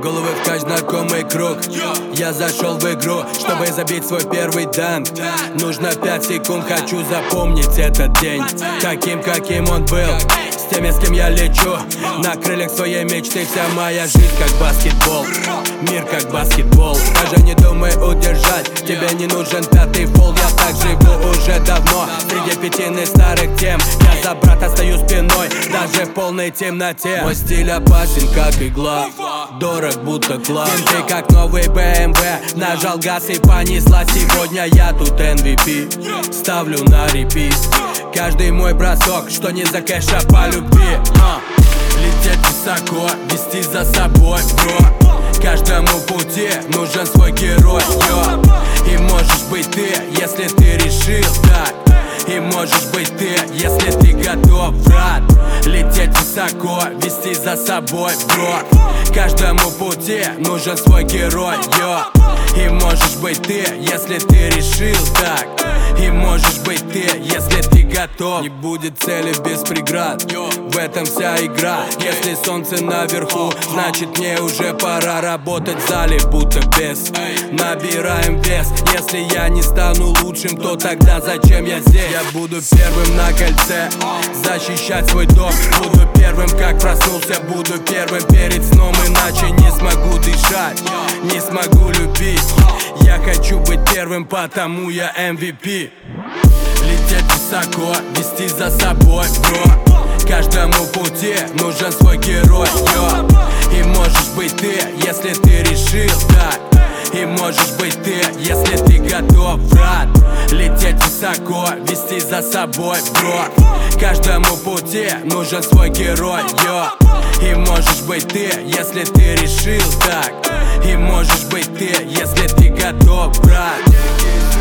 Головы вкач, знакомый круг. Я зашел в игру, чтобы забить свой первый данк. Нужно 5 секунд, хочу запомнить этот день каким он был. С теми, с кем я лечу, на крыльях своей мечты. Вся моя жизнь как баскетбол, мир как баскетбол. Даже не думай удержать, тебе не нужен пятый фол. Я так живу уже давно, среди пятины старых тем. Я за брата стою спиной, даже в полной темноте. Мой стиль опасен, как игла, дорог будто клад. Ты как новый BMW, нажал газ и понесла. Сегодня я тут MVP, ставлю на репит каждый мой бросок, что не за кэш, а по любви. Лететь высоко, вести за собой, бро. Каждому пути нужен свой герой, йо. И можешь быть ты, если ты решил так. И можешь быть ты, если ты готов, брат. Лететь высоко, вести за собой, бро. Каждому пути нужен свой герой, йо. И можешь быть ты, если ты решил так. И можешь быть ты, если ты готов. Не будет цели без преград, в этом вся игра. Если солнце наверху, значит мне уже пора работать в зале, будто бес. Набираем вес. Если я не стану лучшим, то тогда зачем я здесь? Я буду первым на кольце, защищать свой дом. Буду первым, как проснулся, буду первым перед сном. Иначе не смогу дышать, не смогу любить. Я хочу быть первым, потому я MVP. Лететь высоко, вести за собой, бро. Каждому пути нужен свой герой, йо. И можешь быть ты, если ты решил так. И можешь быть ты, если ты готов, брат. Лететь высоко, вести за собой, бро. Каждому пути нужен свой герой, йо. И можешь быть ты, если ты решил так. И можешь быть ты, если ты готов, брат.